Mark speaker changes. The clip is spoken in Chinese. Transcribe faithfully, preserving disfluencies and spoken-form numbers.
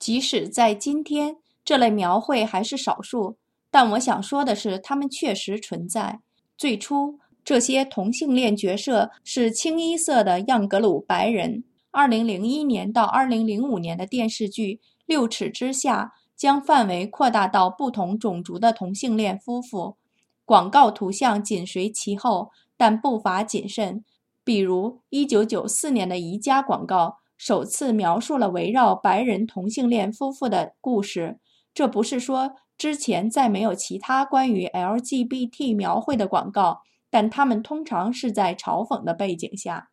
Speaker 1: 即使在今天，这类描绘还是少数，但我想说的是，它们确实存在。最初，这些同性恋角色是清一色的样格鲁白人。二零零一年到二零零五年的电视剧《六尺之下》将范围扩大到不同种族的同性恋夫妇。广告图像紧随其后，但步伐谨慎。比如一九九四年的宜家广告首次描述了围绕白人同性恋夫妇的故事。这不是说之前再没有其他关于 L G B T 描绘的广告，但它们通常是在嘲讽的背景下。